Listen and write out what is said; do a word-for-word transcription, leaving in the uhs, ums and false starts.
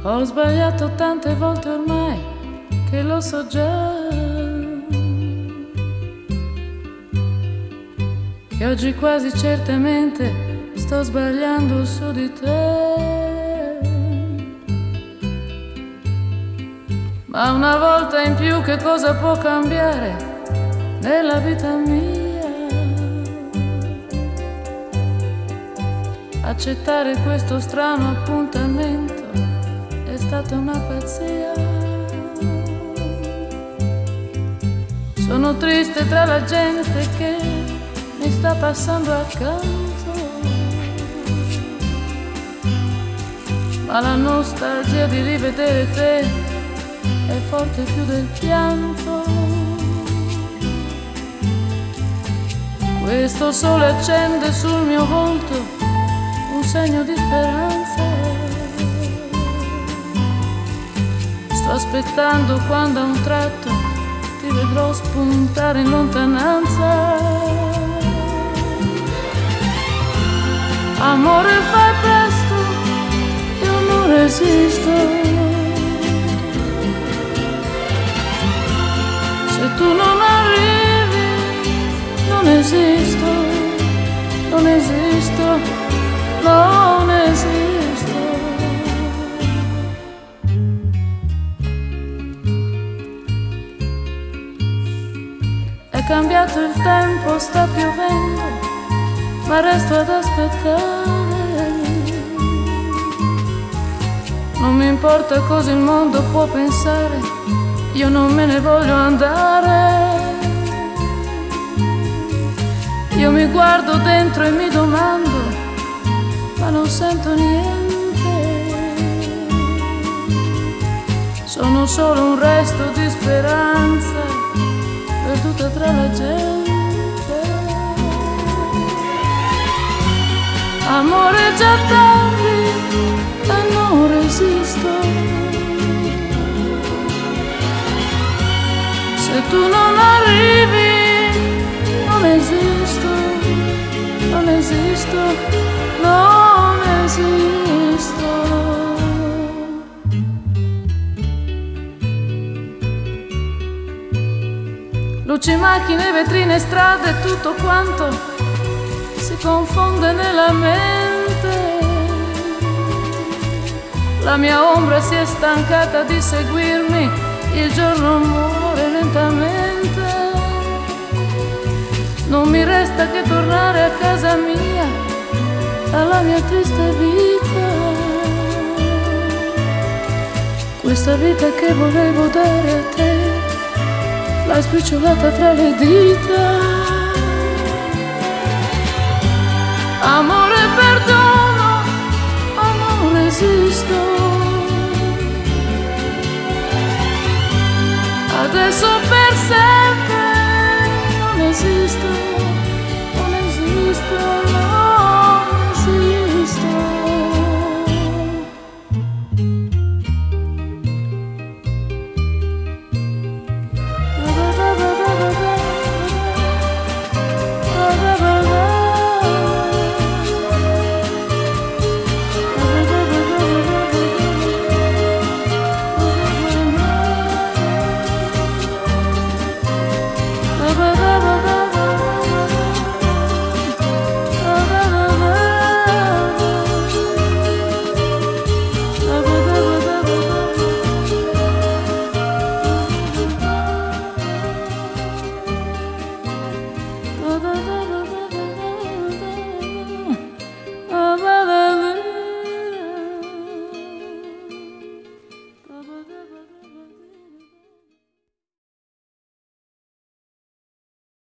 Ho sbagliato tante volte ormai che lo so già, che oggi quasi certamente sto sbagliando su di te. Ma una volta in più che cosa può cambiare nella vita mia? Accettare questo strano appuntamento è stata una pazzia. Sono triste tra la gente che mi sta passando accanto, ma la nostalgia di rivedere te è forte più del pianto. Questo sole accende sul mio volto un segno di speranza. Sto aspettando quando a un tratto ti vedrò spuntare in lontananza. Amore, fai presto, io non resisto. Se tu non arrivi, non esisto, non esisto, non esisto. È cambiato il tempo, sta piovendo, ma resto ad aspettare. Non mi importa cosa il mondo può pensare, io non me ne voglio andare. Io mi guardo dentro e mi domando, ma non sento niente. Sono solo un resto di speranza perduta tra la gente. Amore, già tardi e non resisto. Se tu non arrivi, non esisto, non esisto, non esisto. Luci, macchine, vetrine, strade, tutto quanto si confonde nella mente. La mia ombra si è stancata di seguirmi, il giorno muore lentamente. Non mi resta che tornare a casa mia, alla mia triste vita. Questa vita che volevo dare a te, l'hai spicciolata tra le dita. Amore, perdono, ma non resisto. Adesso per sempre non esisto, non esisto.